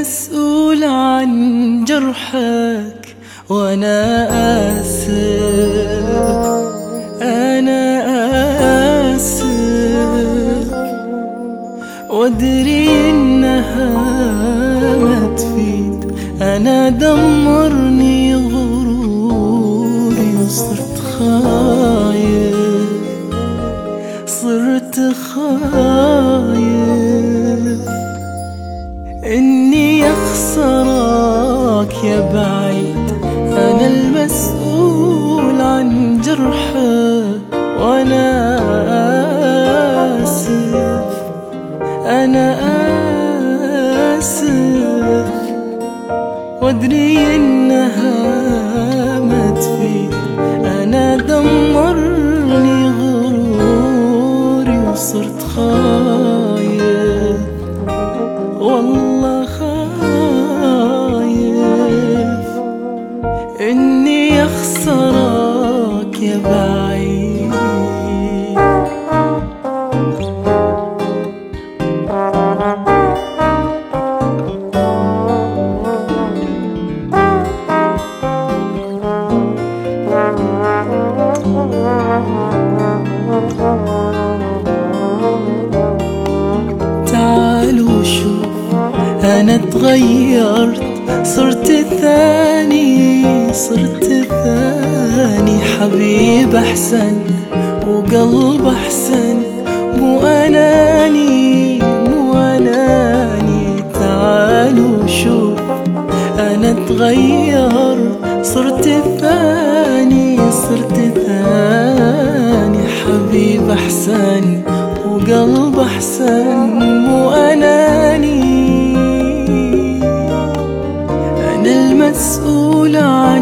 المسؤول عن جرحك، وأنا آسف، أنا آسف، وأدري إنها ما تفيد. أنا دمرني غروري وصرت خايف، صرت خايف إني أخسرك يا بعيد. أنا المسؤول عن جرحك، وأنا آسف، أنا آسف، وأدري إنها ما تفيد. أنا دمرني غروري وصرت خايف، والله خايف إني أخسرك يا بعيد. تعالوا شوف، أنا تغيرت، صرت ثاني، صرت ثاني. حبيب أحسن وقلب أحسن، مو أناني، مو أناني. تعالوا شوف، أنا تغيرت، صرت ثاني، صرت ثاني. حبيب أحسن وقلب أحسن، مو أناني. أنا المسؤول عن